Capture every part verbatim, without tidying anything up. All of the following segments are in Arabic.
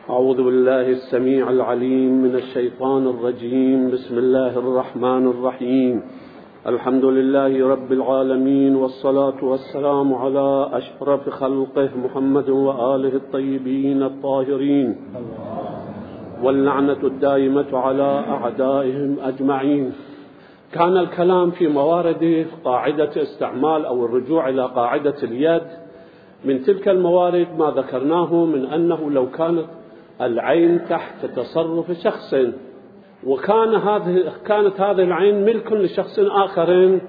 أعوذ بالله السميع العليم من الشيطان الرجيم. بسم الله الرحمن الرحيم. الحمد لله رب العالمين، والصلاة والسلام على أشرف خلقه محمد وآله الطيبين الطاهرين، واللعنة الدائمة على أعدائهم أجمعين. كان الكلام في موارد قاعدة استعمال أو الرجوع إلى قاعدة اليد. من تلك الموارد ما ذكرناه من أنه لو كانت العين تحت تصرف شخص، وكان هذه كانت هذه العين ملك لشخص آخر،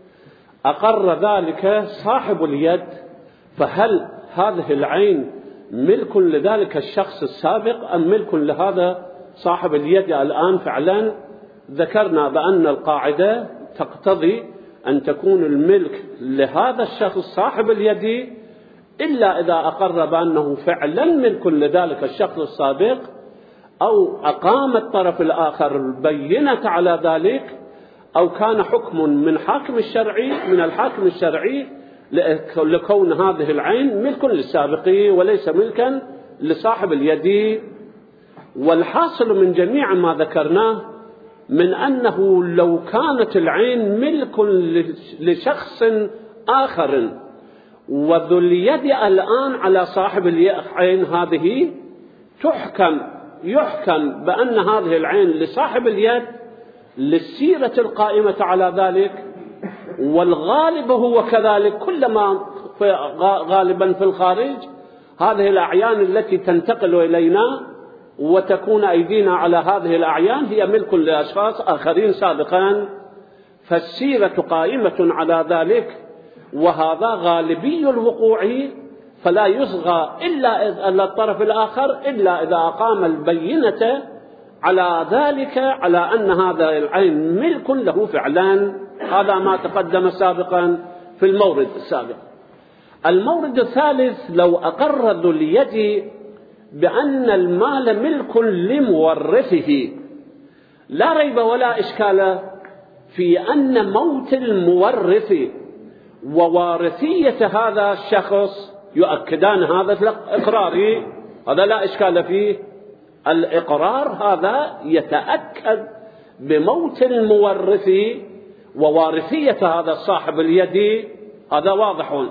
أقر ذلك صاحب اليد، فهل هذه العين ملك لذلك الشخص السابق أم ملك لهذا صاحب اليد الآن؟ فعلا ذكرنا بأن القاعدة تقتضي أن تكون الملك لهذا الشخص صاحب اليد إلا إذا أقر بأنه فعلا ملك لذلك الشخص السابق، أو أقام الطرف الآخر البينة على ذلك، أو كان حكم من حاكم الشرعي من الحاكم الشرعي لكون هذه العين ملك للسابق وليس ملكا لصاحب اليد. والحاصل من جميع ما ذكرناه من أنه لو كانت العين ملك لشخص آخر وذو اليد الآن على صاحب العين هذه، تحكم يحكم بأن هذه العين لصاحب اليد للسيرة القائمة على ذلك، والغالب هو كذلك. كلما غالبا في الخارج هذه الأعيان التي تنتقل إلينا وتكون أيدينا على هذه الأعيان هي ملك لأشخاص آخرين سابقا، فالسيرة قائمة على ذلك، وهذا غالبي الوقوع، فلا يصغى إلا إلى الطرف الآخر إلا إذا أقام البينة على ذلك، على أن هذا العين ملك له فعلا. هذا ما تقدم سابقا في المورد السابق. المورد الثالث: لو أقر ذو اليد بأن المال ملك لمورثه، لا ريب ولا إشكال في أن موت المورث ووارثية هذا الشخص يؤكدان هذا الإقرار، هذا لا إشكال فيه. الإقرار هذا يتأكد بموت المورث ووارثية هذا صاحب اليد، هذا واضح،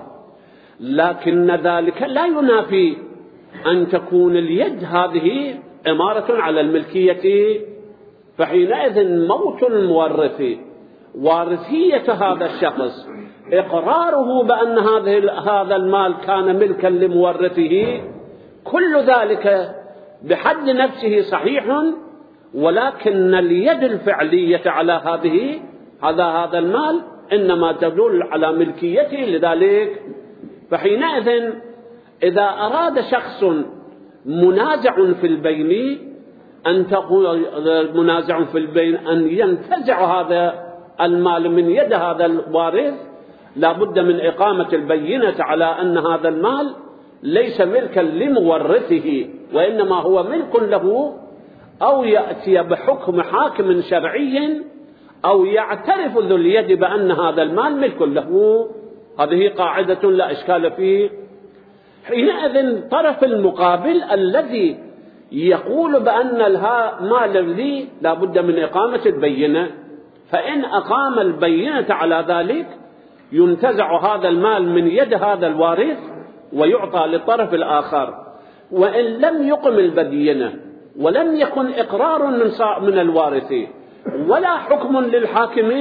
لكن ذلك لا ينافي أن تكون اليد هذه إمارة على الملكية، فحينئذ موت المورث وارثية هذا الشخص إقراره بأن هذا المال كان ملكا لمورثه، كل ذلك بحد نفسه صحيح، ولكن اليد الفعلية على هذه هذا هذا المال إنما تدل على ملكيته لذلك. فحينئذ إذا أراد شخص منازع في البين أن تقول منازع في البين أن ينتزع هذا المال من يد هذا الوارث، لا بد من إقامة البينة على أن هذا المال ليس ملكا لمورثه وإنما هو ملك له، أو يأتي بحكم حاكم شرعي، أو يعترف ذو اليد بأن هذا المال ملك له. هذه قاعدة لا إشكال فيه. حينئذ الطرف المقابل الذي يقول بأن المال لي لا بد من إقامة البينة، فإن أقام البينة على ذلك ينتزع هذا المال من يد هذا الوارث ويعطى للطرف الآخر. وإن لم يقم البينة ولم يكن إقرار من الوارث ولا حكم للحاكم،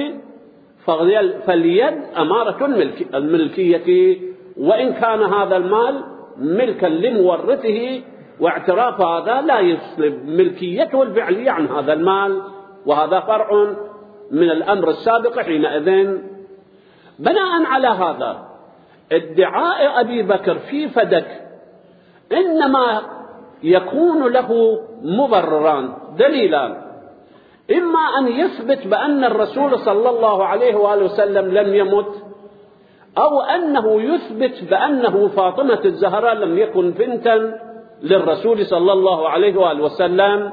فاليد أمارة الملكية، وإن كان هذا المال ملكا لمورثه، واعتراف هذا لا يسلب ملكيته الفعلية عن هذا المال، وهذا فرع من الأمر السابق. حينئذ بناء على هذا ادعاء أبي بكر في فدك إنما يكون له مبرران دليلان: إما أن يثبت بأن الرسول صلى الله عليه وآله وسلم لم يمت، أو أنه يثبت بأنه فاطمة الزهراء لم يكن بنتا للرسول صلى الله عليه وآله وسلم.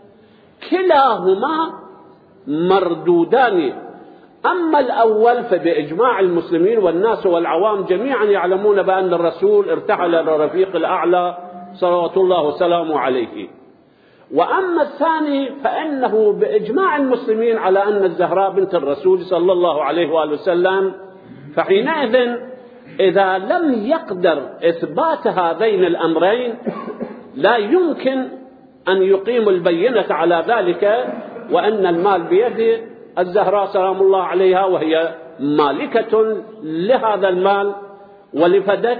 كلاهما مردودان. أما الأول فبإجماع المسلمين والناس والعوام جميعا يعلمون بأن الرسول ارتحل إلى الرفيق الأعلى صلوات الله وسلامه عليه. وأما الثاني فإنه بإجماع المسلمين على أن الزهراء بنت الرسول صلى الله عليه وآله وسلم، فحينئذ إذا لم يقدر إثبات هذين الأمرين لا يمكن أن يقيم البينة على ذلك، وأن المال بيد الزهراء سلام الله عليها، وهي مالكة لهذا المال ولفدك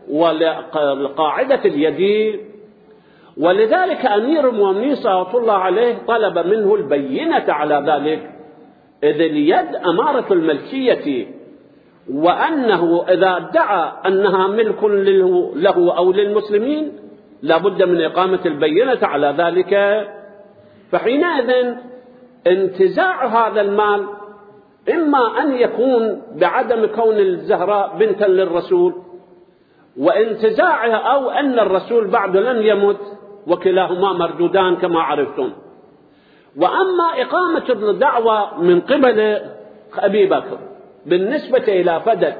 ولقاعدة اليد. ولذلك أمير المؤمنين صلى الله عليه طلب منه البينة على ذلك، إذ اليد أمارة الملكية، وأنه إذا ادعى أنها ملك له أو للمسلمين لا بد من إقامة البينة على ذلك. فحينئذ انتزاع هذا المال إما أن يكون بعدم كون الزهراء بنتا للرسول، وانتزاعها أو أن الرسول بعد لم يمت، وكلاهما مردودان كما عرفتم. وأما إقامة الدعوة من قبل أبي بكر بالنسبة إلى فدك،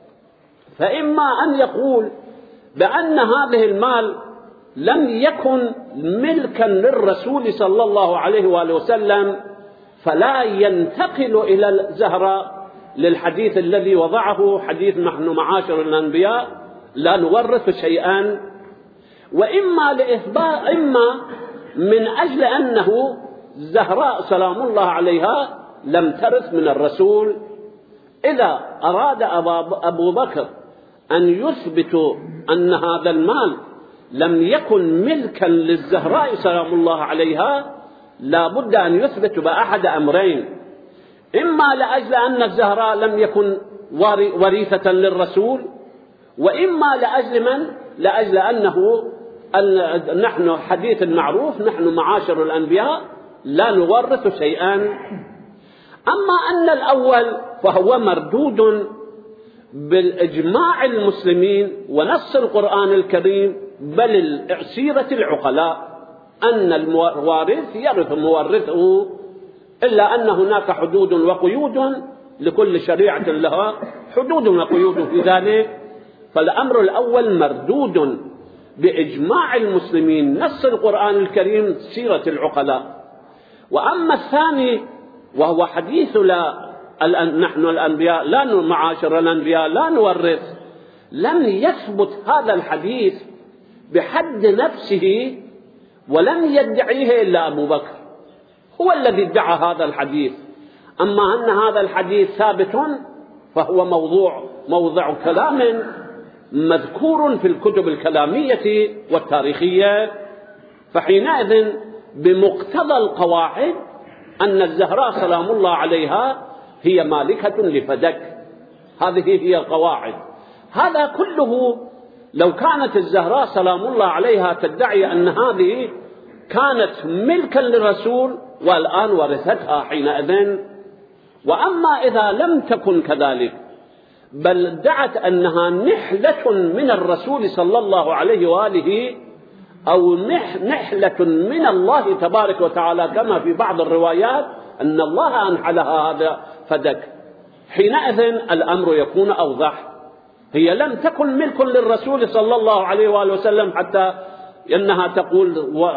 فإما أن يقول بأن هذه المال لم يكن ملكا للرسول صلى الله عليه وآله وسلم، فلا ينتقل إلى الزهراء للحديث الذي وضعه، حديث نحن معاشر الأنبياء لا نورث شيئا. وإما لإثبات، إما من أجل أنه الزهراء سلام الله عليها لم ترث من الرسول. إذا أراد أبو بكر أن يثبت أن هذا المال لم يكن ملكا للزهراء سلام الله عليها، لا بد أن يثبت بأحد أمرين: إما لأجل أن الزهراء لم يكن وريثة للرسول، وإما لأجل من؟ لأجل أنه نحن حديث المعروف نحن معاشر الأنبياء لا نورث شيئا. أما أن الأول فهو مردود بالإجماع المسلمين ونص القرآن الكريم، بل سيرة العقلاء، أن الوارث يرث مورثه، إلا أن هناك حدود وقيود، لكل شريعة لها حدود وقيود في ذلك. فالأمر الأول مردود بإجماع المسلمين، نص القرآن الكريم، سيرة العقلاء. وأما الثاني وهو حديث لا نحن الأنبياء لا معاشر الأنبياء لا نورث، لم يثبت هذا الحديث بحد نفسه، ولم يدعيه إلا أبو بكر، هو الذي ادعى هذا الحديث. أما أن هذا الحديث ثابت فهو موضوع موضع كلام مذكور في الكتب الكلامية والتاريخية. فحينئذ بمقتضى القواعد أن الزهراء سلام الله عليها هي مالكة لفدك، هذه هي القواعد. هذا كله لو كانت الزهراء سلام الله عليها تدعي أن هذه كانت ملكا للرسول والآن ورثتها حينئذ. وأما إذا لم تكن كذلك، بل ادعت أنها نحلة من الرسول صلى الله عليه وآله، أو نحلة من الله تبارك وتعالى، كما في بعض الروايات أن الله أنحلها هذا فدك، حينئذ الأمر يكون أوضح. هي لم تكن ملك للرسول صلى الله عليه وآله وسلم حتى إنها تقول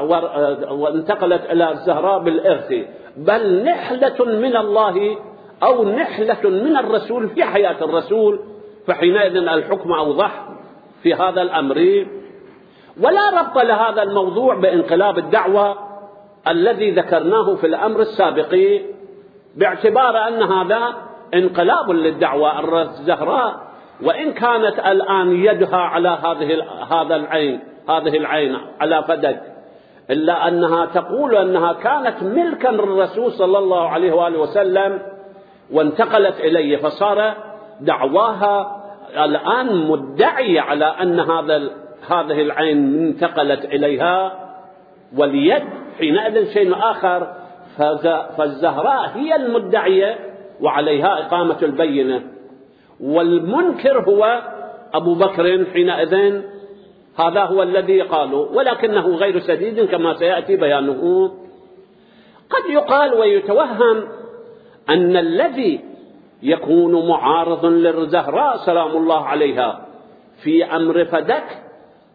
وانتقلت إلى الزهراء بالإرث، بل نحلة من الله أو نحلة من الرسول في حياة الرسول، فحينئذ الحكم أوضح في هذا الأمر. ولا ربط لهذا الموضوع بانقلاب الدعوة الذي ذكرناه في الأمر السابق، باعتبار أن هذا انقلاب للدعوة. الزهراء وإن كانت الآن يدها على هذه هذا العين هذه العين على فدك، إلا أنها تقول أنها كانت ملكا للرسول صلى الله عليه وآله وسلم وانتقلت إليه، فصار دعواها الآن مدعية على أن هذا هذه العين انتقلت إليها، واليد حينئذ شيء آخر. فالزهراء هي المدعية وعليها إقامة البينة، والمنكر هو أبو بكر حينئذ، هذا هو الذي قالوا، ولكنه غير سديد كما سيأتي بيانه. قد يقال ويتوهم أن الذي يكون معارض للزهراء سلام الله عليها في أمر فدك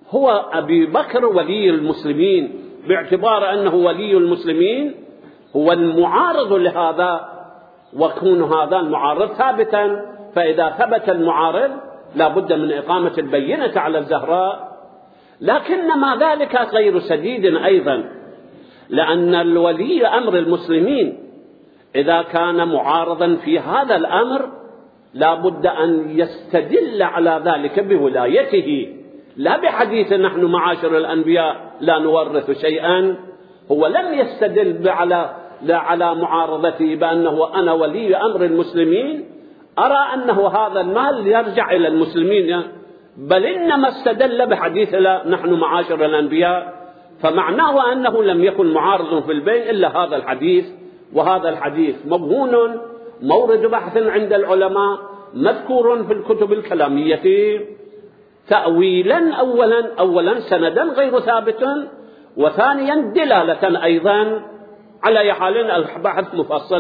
هو أبي بكر ولي المسلمين، باعتبار أنه ولي المسلمين هو المعارض لهذا، وكون هذا المعارض ثابتا، فإذا ثبت المعارض لا بد من إقامة البينة على الزهراء. لكن ما ذلك غير سديد أيضا، لأن الولي أمر المسلمين إذا كان معارضا في هذا الأمر لا بد أن يستدل على ذلك بولايته، لا بحديث نحن معاشر الأنبياء لا نورث شيئا. هو لم يستدل على لا على معارضته بأنه أنا ولي أمر المسلمين أرى أنه هذا المال يرجع إلى المسلمين، بل إنما استدل بحديث لا نحن معاشر الأنبياء، فمعناه أنه لم يكن معارض في البين إلا هذا الحديث. وهذا الحديث مبهون مورد بحث عند العلماء، مذكور في الكتب الكلامية تأويلا أولا أولا سندا غير ثابت، وثانيا دلالة أيضا، على حال البحث مفصل.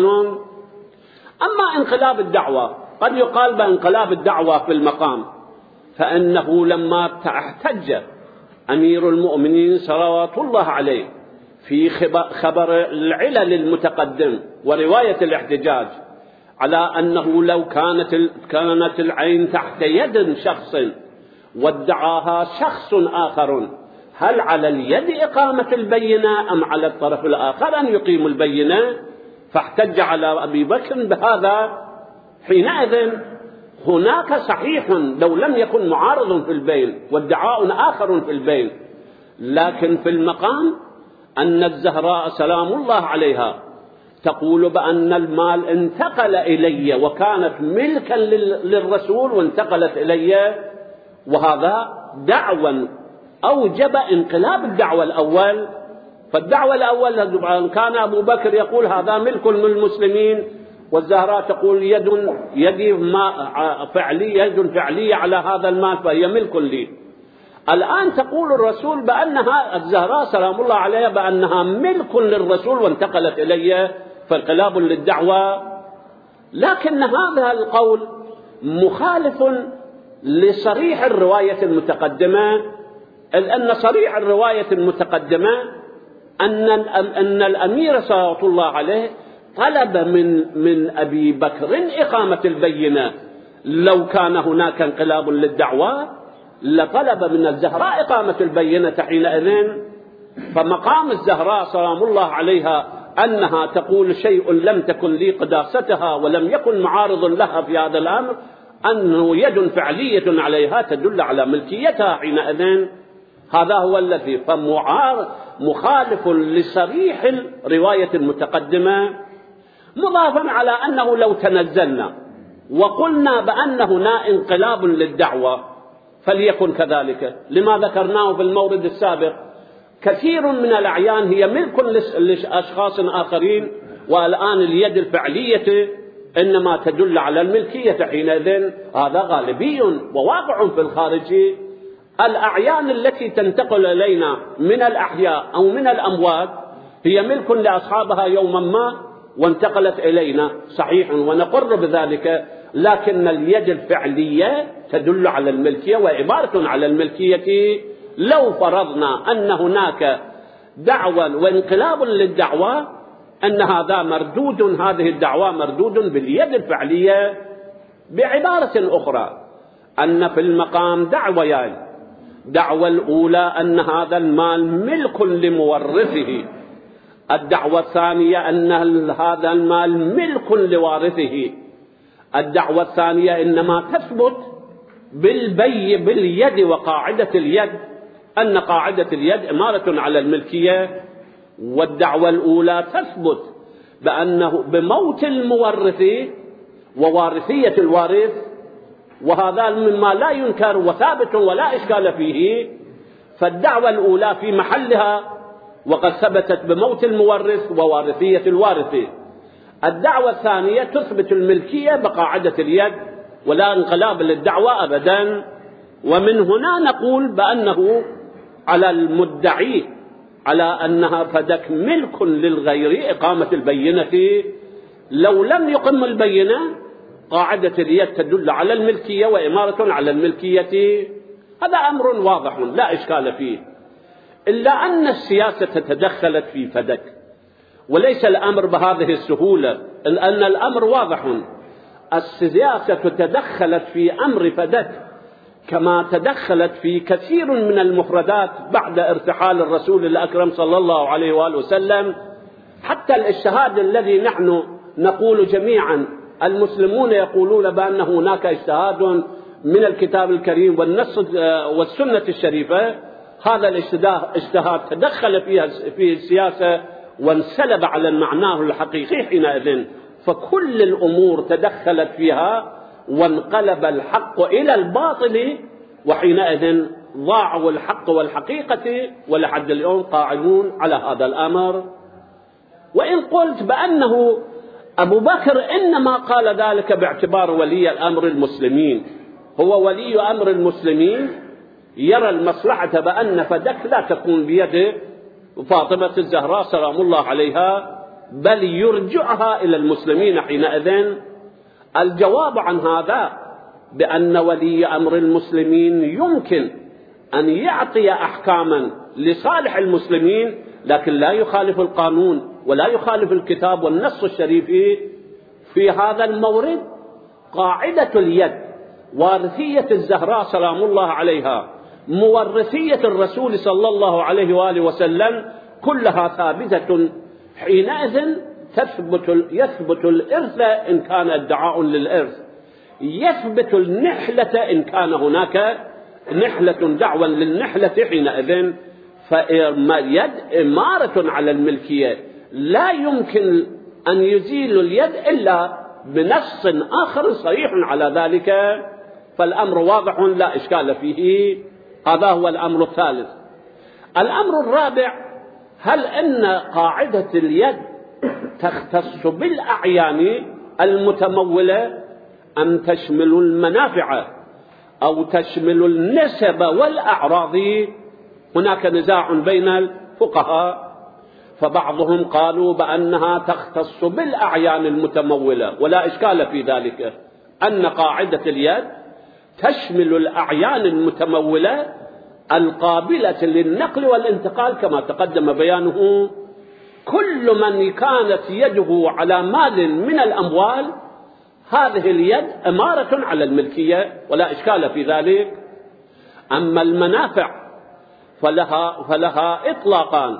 أما انقلاب الدعوة، قد يقال بانقلاب الدعوة في المقام، فإنه لما احتج أمير المؤمنين صلوات الله عليه في خبر العلل المتقدم ورواية الاحتجاج على أنه لو كانت كانت العين تحت يد شخص وادعاها شخص آخر، هل على اليد إقامة البينة أم على الطرف الآخر أن يقيم البينة؟ فاحتج على أبي بكر بهذا. حينئذ هناك صحيح لو لم يكن معارض في البين وادعاء آخر في البين، لكن في المقام أن الزهراء سلام الله عليها تقول بأن المال انتقل إلي وكانت ملكا للرسول وانتقلت إلي، وهذا دعوى أوجب انقلاب الدعوة الأول. فالدعوة الأول كان أبو بكر يقول هذا ملك للمسلمين، والزهراء تقول يد يدي ما فعلية يد فعلية على هذا المال فهي ملك لي. الآن تقول الرسول بأنها الزهراء سلام الله عليها بأنها ملك للرسول وانتقلت إليه، فانقلاب للدعوة. لكن هذا القول مخالف لصريح الرواية المتقدمة، لأن صريح الرواية المتقدمة أن أن الأمير صلى الله عليه طلب من من أبي بكر إقامة البينة. لو كان هناك انقلاب للدعوة لطلب من الزهراء إقامة البينة حينئذ. فمقام الزهراء سلام الله عليها أنها تقول شيء لم تكن لي قداستها ولم يكن معارض لها في هذا الأمر، أنه يد فعلية عليها تدل على ملكيتها حينئذ. هذا هو الذي فمخالف لصريح الرواية المتقدمة، مضافا على أنه لو تنزلنا وقلنا بأن هنا انقلاب للدعوة فليكن كذلك، لما ذكرناه في المورد السابق. كثير من الأعيان هي ملك لأشخاص آخرين، والآن اليد الفعلية إنما تدل على الملكية حينئذ. هذا غالبي وواقع في الخارج. الأعيان التي تنتقل إلينا من الأحياء أو من الأموات هي ملك لأصحابها يوما ما وانتقلت إلينا، صحيح ونقر بذلك، لكن اليد الفعلية تدل على الملكية وعبارة على الملكية. لو فرضنا أن هناك دعوة وانقلاب للدعوة أن هذا مردود، هذه الدعوة مردود باليد الفعلية. بعبارة أخرى أن في المقام دعويان، دعوة الأولى أن هذا المال ملك لمورثه، الدعوة الثانية أن هذا المال ملك لوارثه. الدعوة الثانية إنما تثبت بالبي باليد وقاعدة اليد، أن قاعدة اليد إمارة على الملكية. والدعوة الأولى تثبت بأنه بموت المورث ووارثية الوارث، وهذا مما لا ينكر وثابت ولا إشكال فيه. فالدعوة الأولى في محلها وقد ثبتت بموت المورث ووارثية الوارث. الدعوة الثانية تثبت الملكية بقاعدة اليد ولا انقلاب للدعوة أبدا. ومن هنا نقول بأنه على المدعي على أنها فدك ملك للغير إقامة البينة. لو لم يقم البينة قاعدة اليد تدل على الملكية وإمارة على الملكية. هذا أمر واضح لا إشكال فيه، إلا أن السياسة تدخلت في فدك، وليس الأمر بهذه السهولة، أن الأمر واضح. السياسة تدخلت في أمر فدك كما تدخلت في كثير من المفردات بعد ارتحال الرسول الأكرم صلى الله عليه وآله وسلم. حتى الاجتهاد الذي نحن نقول جميعا، المسلمون يقولون بأن هناك اجتهاد من الكتاب الكريم والنص والسنة الشريفة، هذا الاجتهاد تدخل فيها في السياسة وانسلب على معناه الحقيقي حينئذ، فكل الأمور تدخلت فيها وانقلب الحق إلى الباطل، وحينئذ ضاعوا الحق والحقيقة، ولحد اليوم قاعدون على هذا الأمر. وإن قلت بأنه أبو بكر إنما قال ذلك باعتبار ولي الأمر المسلمين، هو ولي أمر المسلمين، يرى المصلحة بأن فدك لا تكون بيد فاطمة الزهراء سلام الله عليها، بل يرجعها إلى المسلمين حينئذ. الجواب عن هذا بأن ولي أمر المسلمين يمكن أن يعطي أحكاما لصالح المسلمين، لكن لا يخالف القانون ولا يخالف الكتاب والنص الشريف. في هذا المورد قاعدة اليد، وارثية الزهراء سلام الله عليها، مورثية الرسول صلى الله عليه وآله وسلم، كلها ثابتة. حينئذ تثبت يثبت الإرث إن كان ادعاء للإرث، يثبت النحلة إن كان هناك نحلة دعوى للنحلة حينئذ. فاليد إمارة على الملكية، لا يمكن أن يزيل اليد إلا بنص آخر صريح على ذلك، فالأمر واضح لا إشكال فيه. هذا هو الأمر الثالث. الأمر الرابع، هل أن قاعدة اليد تختص بالأعيان المتمولة أم تشمل المنافع أو تشمل النسب والأعراض؟ هناك نزاع بين الفقهاء، فبعضهم قالوا بأنها تختص بالأعيان المتمولة، ولا إشكال في ذلك، أن قاعدة اليد تشمل الأعيان المتمولة القابلة للنقل والانتقال كما تقدم بيانه. كل من كانت يده على مال من الأموال، هذه اليد أمارة على الملكية ولا إشكال في ذلك. أما المنافع فلها, فلها إطلاقان.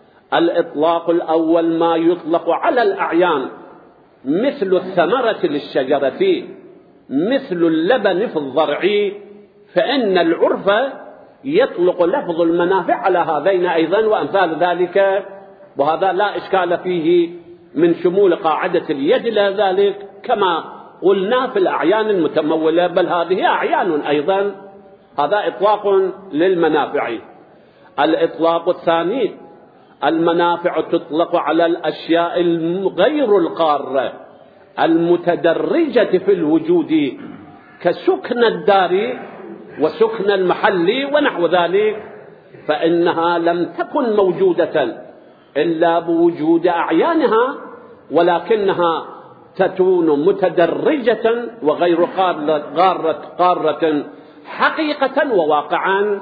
الإطلاق الأول ما يطلق على الأعيان مثل الثمرة للشجرة، مثل اللبن في الضرع، فإن العرف يطلق لفظ المنافع على هذين أيضا وأمثال ذلك، وهذا لا إشكال فيه من شمول قاعدة اليد إلى ذلك، كما قلنا في الأعيان المتمولة، بل هذه أعيان أيضا. هذا إطلاق للمنافع. الإطلاق الثاني، المنافع تطلق على الأشياء غير القارة المتدرجة في الوجود، كسكن الدار وسكن المحل ونحو ذلك، فإنها لم تكن موجودة إلا بوجود أعيانها، ولكنها تكون متدرجة وغير قارة, قارة حقيقة وواقعا،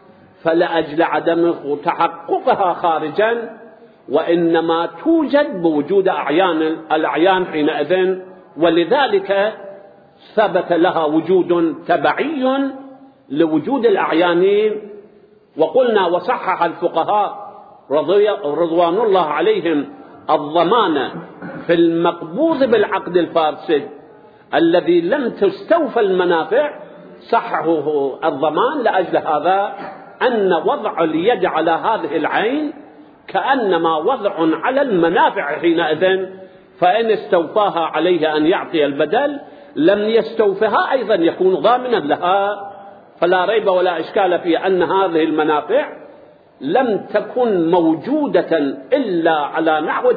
فلأجل عدم تحققها خارجا، وإنما توجد بوجود أعيان الأعيان حينئذ، ولذلك ثبت لها وجود تبعي لوجود الأعيان. وقلنا وصحح الفقهاء رضوان الله عليهم الضمان في المقبوض بالعقد الفاسد الذي لم تستوفى المنافع، صححه الضمان لأجل هذا أن وضع اليد على هذه العين كأنما وضع على المنافع حينئذ، فإن استوفاها عليه أن يعطي البدل، لم يستوفها أيضا يكون ضامنا لها. فلا ريب ولا إشكال في أن هذه المنافع لم تكن موجودة إلا على نحو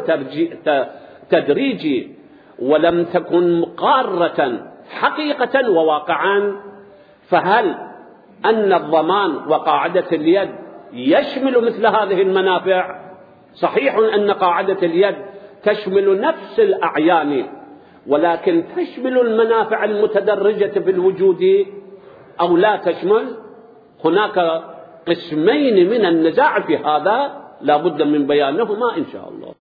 التدريج، ولم تكن قارة حقيقة وواقعا. فهل أن الضمان وقاعدة اليد يشمل مثل هذه المنافع؟ صحيح أن قاعدة اليد تشمل نفس الأعيان، ولكن تشمل المنافع المتدرجة في الوجود أو لا تشمل؟ هناك قسمين من النزاع في هذا لا بد من بيانهما إن شاء الله.